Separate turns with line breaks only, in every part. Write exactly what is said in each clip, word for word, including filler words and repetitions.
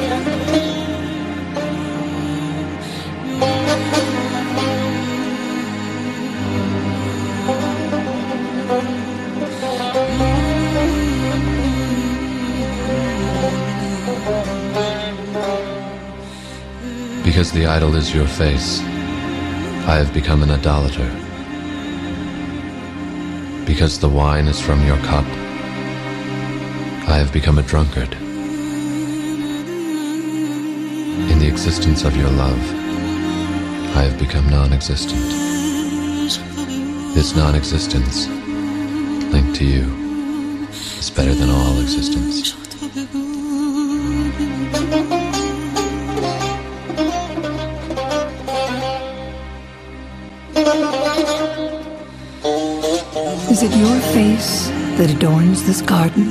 Because the idol is your face, I have become an idolater. Because the wine is from your cup, I have become a drunkard. In the existence of your love, I have become non-existent. This non-existence, linked to you, is better than all existence.
Is it your face that adorns this garden?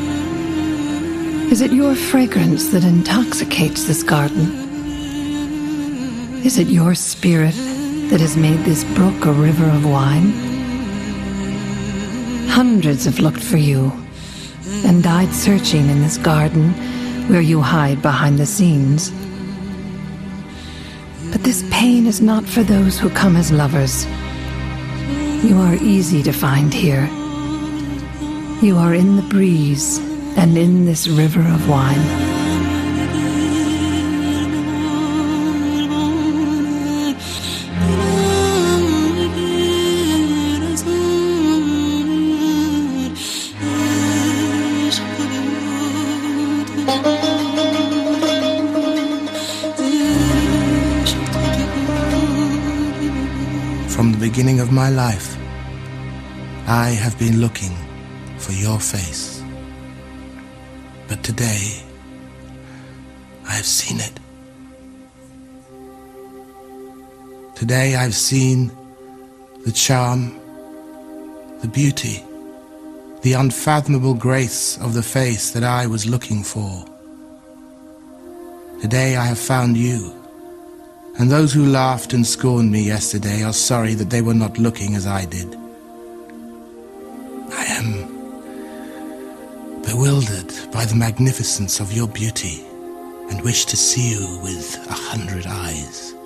Is it your fragrance that intoxicates this garden? Is it your spirit that has made this brook a river of wine? Hundreds have looked for you and died searching in this garden where you hide behind the scenes. But this pain is not for those who come as lovers. You are easy to find here. You are in the breeze and in this river of wine.
From the beginning of my life, I have been looking for your face. But today, I have seen it. Today I've seen the charm, the beauty, the unfathomable grace of the face that I was looking for. Today I have found you, and those who laughed and scorned me yesterday are sorry that they were not looking as I did. I am bewildered by the magnificence of your beauty and wish to see you with a hundred eyes.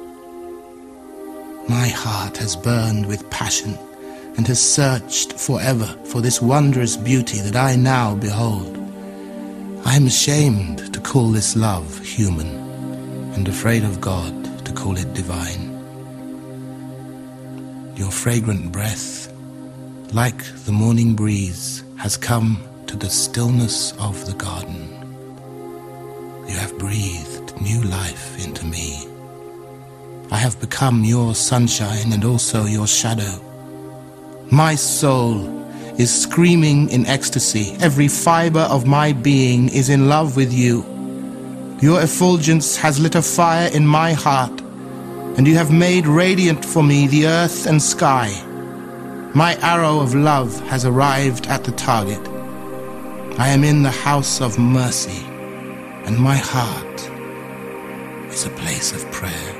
My heart has burned with passion and has searched forever for this wondrous beauty that I now behold. I am ashamed to call this love human and afraid of God to call it divine. Your fragrant breath, like the morning breeze, has come to the stillness of the garden. You have breathed new life into me. I have become your sunshine and also your shadow. My soul is screaming in ecstasy. Every fiber of my being is in love with you. Your effulgence has lit a fire in my heart, and you have made radiant for me the earth and sky. My arrow of love has arrived at the target. I am in the house of mercy, and my heart is a place of prayer.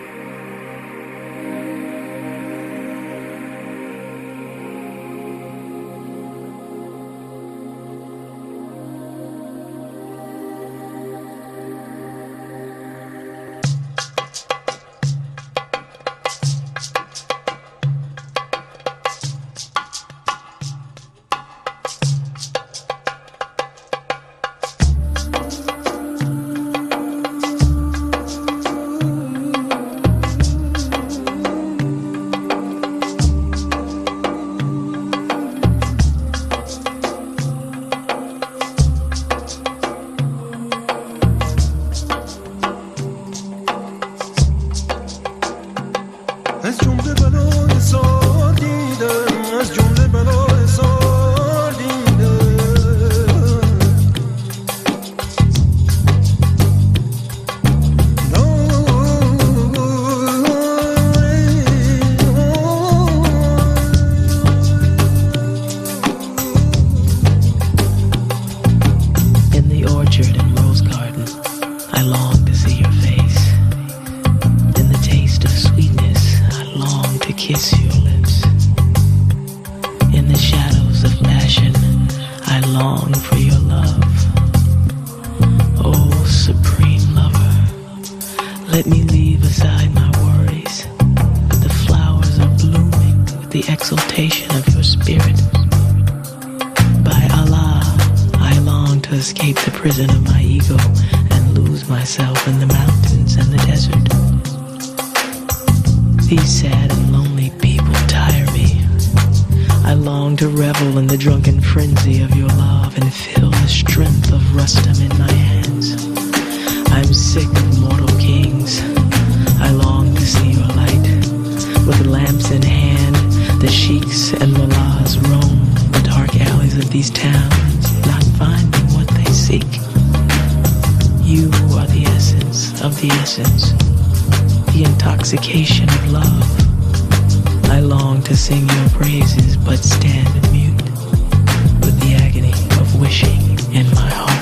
the prison of my ego and lose myself in the mountains and the desert. These sad and lonely people tire me. I long to revel in the drunken frenzy of your love and feel the strength of Rustum in my hands. I'm sick of mortal kings. I long to see your light. With lamps in hand, the sheiks and mullahs roam the dark alleys of these towns, not finding what they seek. You are the essence of the essence, the intoxication of love. I long to sing your praises, but stand mute with the agony of wishing in my heart.